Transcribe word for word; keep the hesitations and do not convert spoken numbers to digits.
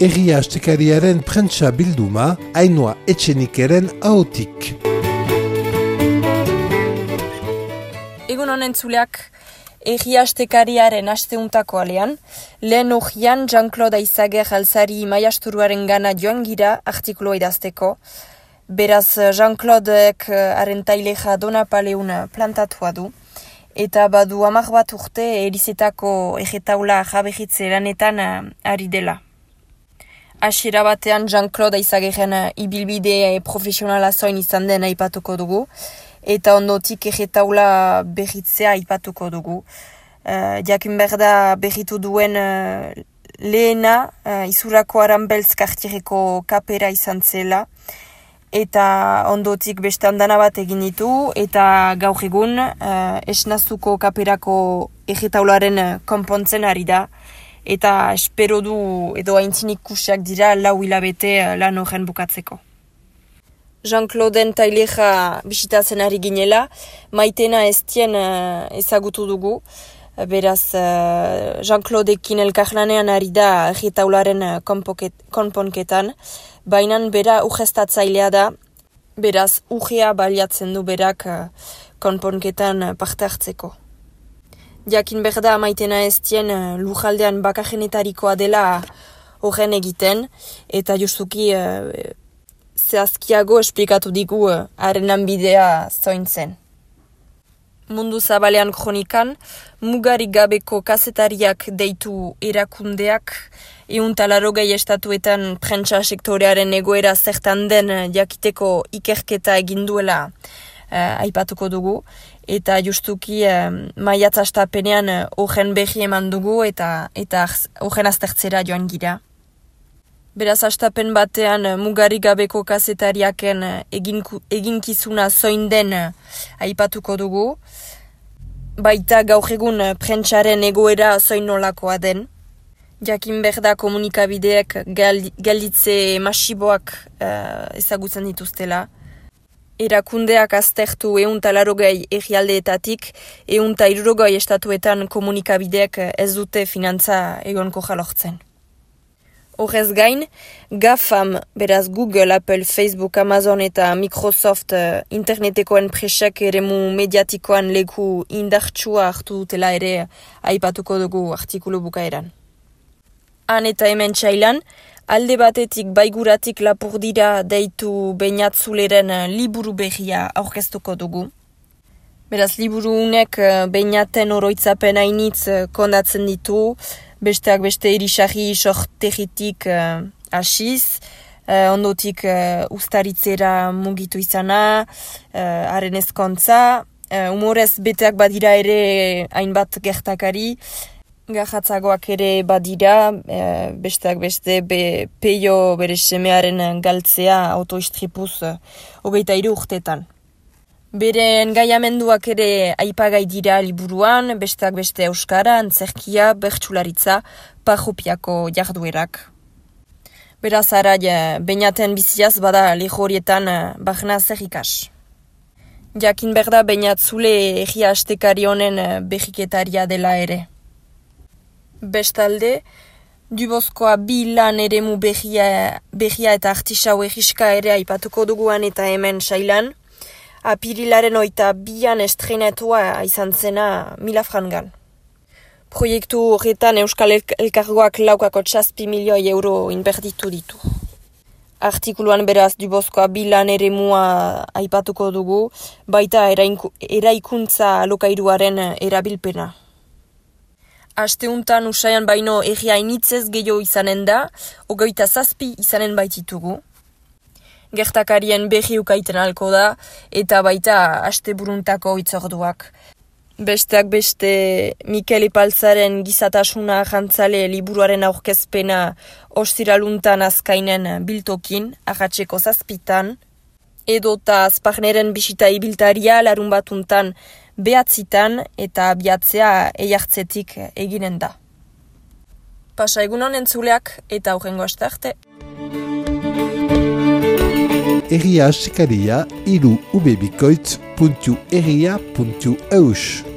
Egia astekariaren prentsa bilduma, Ainhoa Etxenikeren ahotik. Egun honen zuleak, Egia astekariaren asteuntako alean, lehen urrian Jean-Claude Aizager alzari maiasturuaren gana joan gira artikuloa idazteko. Beraz, Jean-Claudek haren taileja Donapaleun plantatua du. Eta badu hamar bat urte erizetako egetaula jabegitze lanetan ari dela. Hasiera batean Jean-Claude Aizageren ibilbide profesionala zoin izan den aipatuko dugu, eta ondotik egetaula berritzea aipatuko dugu. Uh, jakin behar da berritu duen uh, lehena uh, Izurako Aranbeltz kartierreko kapera izan zela, eta ondotik beste andana bat egin ditu, eta gaur egun uh, esnazuko kaperako egetaularen uh, konpontzen ari da, eta espero du edo aintzinik kusiak dira lau hilabete uh, lan horren bukatzeko. Jean-Clauden taileja bisitatzen ari ginela, Maitena Estien uh, ezagutu dugu, beraz uh, Jean-Claudekin elkarlanean ari da egetaularen uh, konponketan, baina bera urgestatzailea da, beraz urgea baliatzen du berak uh, konponketan uh, parte hartzeko. Jakin behar da Maitena Estien uh, lujaldean bakajenetarikoa dela horren egiten, eta justuki uh, zehazkiago esplikatu digu haren uh, bidea zointzen. Mundu Zabalean kronikan, mugarik gabeko kazetariak deitu erakundeak, ehun eta laurogei estatuetan prentsa sektorearen egoera zertan den jakiteko ikerketa egin duela uh, aipatuko dugu, eta justuki uh, maiatz astapenean horren uh, berri eman dugu eta eta horren aztertzera joan gira. Beraz, astapen batean mugarik gabeko kazetariaken egin, eginkizuna zoin den aipatuko dugu, baita gaur egun prentsaren egoera zoin nolakoa den. Jakin behar da komunikabideek gelditze masiboak uh, ezagutzen dituztela. Erakundeak aztertu ehun eta laurogei herrialdeetatik, ehun eta hirurogei estatuetan komunikabideek ez dute finantza egonko jalortzen. Horrez gain, GAFAM, beraz Google, Apple, Facebook, Amazon eta Microsoft uh, interneteko enpresek eremu mediatikoan leku indartsua hartu dutela ere aipatuko dugu artikulu bukaeran. Han eta hemen txailan, alde batetik baiguratik lapur dira deitu Beinatzuleren liburu berria aurkeztuko dugu. Beraz, liburu unek Beinaten oroitzapen hainitz kondatzen ditu, besteak beste irisarri sorteritik uh, asiz, uh, ondotik uh, ustaritzera mugitu izana, haren uh, ezkontza, uh, humorez beteak badira ere hainbat gertakari, garratzagoak ere badira, uh, besteak beste be, peio bere semearen galtzea autoistripuz uh, hogeita hiru urtetan. Beren gaiamenduak ere aipagai dira liburuan, besteak beste euskara, antzerkia, bertsularitza, parropiako jarduerak. Beraz ara, Beinaten biziaz bada leho horietan bahna zer ikas. Jakin berda Beinatzule egia astekari honen behiketaria dela ere. Bestalde, Dubozkoa bi lan eremu behia, behia eta artisau egiska ere aipatuko duguan eta hemen sailan, apirilaren oita bian estrenatua izan zena mila frangan. Proiektu horretan Euskal Elkargoak laukako txazpi milioi euro inberditu ditu. Artikuluan beraz Dubozkoa bilan ere mua aipatuko dugu, baita erainku, eraikuntza alokairuaren erabilpena. Asteuntan usaian baino egia initzez gehiago izanen da, hogeita zazpi izanen baititugu. Gertakarien berri ukaiten alko da, eta baita asteburuntako hitzorduak. Besteak beste Mikel Epaltzaren gizatasuna jantzale liburuaren aurkezpena ostiraluntan azkainen biltokin, arratseko zazpitan, edota Azparneren bisita ibiltaria larun batuntan behatzitan eta abiatzea eiartzetik eginen da. Pasa egun honen zuleak eta aurrengo astarte. Egia asekaria iru ubebikoitz puntu egia puntu eus.